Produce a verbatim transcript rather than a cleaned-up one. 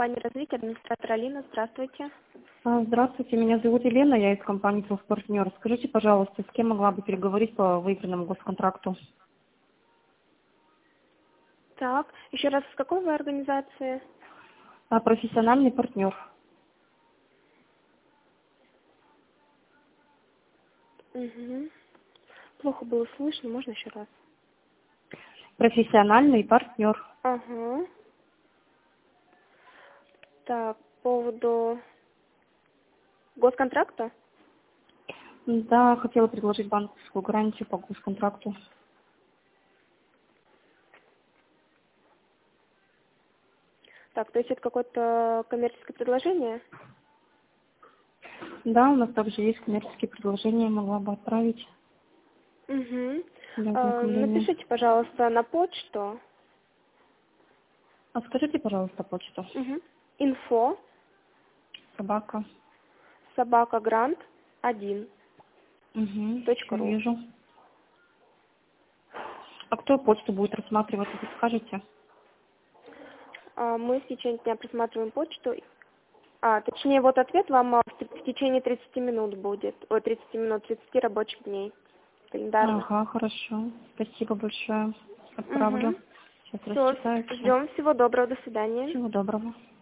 компания развития, администратор Алина. Здравствуйте. А, Здравствуйте, меня зовут Елена, я из компании «Профпартнер». Скажите, пожалуйста, с кем могла бы переговорить по выигранному госконтракту? Так, еще раз, с какой вы организации? А, профессиональный партнер. Угу. Плохо было слышно, можно еще раз? Профессиональный партнер. Ага. Так, по поводу госконтракта? Да, хотела предложить банковскую гарантию по госконтракту. Так, то есть это какое-то коммерческое предложение? Да, у нас также есть коммерческие предложения, могла бы отправить Угу. для ознакомления. Напишите, пожалуйста, на почту. А скажите, пожалуйста, почту. Угу. Инфо Собака. собака грант один Угу, точка все ру. вижу. А кто почту будет рассматривать, вы скажете? А, Мы в течение дня просматриваем почту. А, точнее, вот ответ вам а, в те- в течение тридцати минут будет. Ой, тридцати минут, тридцати рабочих дней календарных. Ага, хорошо. Спасибо большое. Отправлю. Угу. Сейчас Все, рассчитаю все. ждем. Всего доброго. До свидания. Всего доброго.